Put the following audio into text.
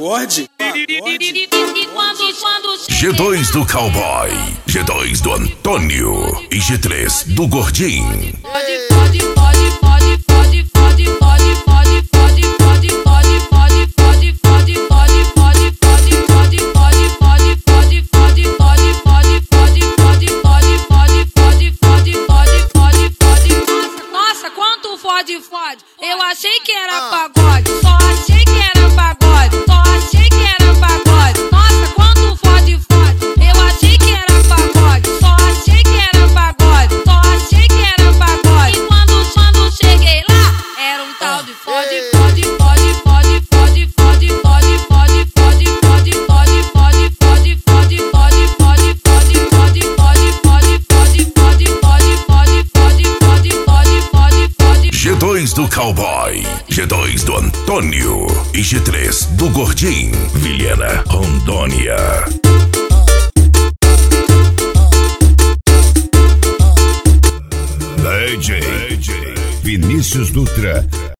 pagode. G2 do Cowboy, G2 do Antônio e G3 do Gordinho. Nossa, quanto fode. Eu achei que era pagode, só achei que era pagode, só achei que era pagode. Nossa, quanto fode. Eu achei que era pagode, só achei que era pagode, só achei que era pagode. E quando cheguei lá, era um tal de fode. G2 do Cowboy, G2 do Antônio e G3 do Gordinho, Vilhena, Rondônia. DJ Vinícius Dutra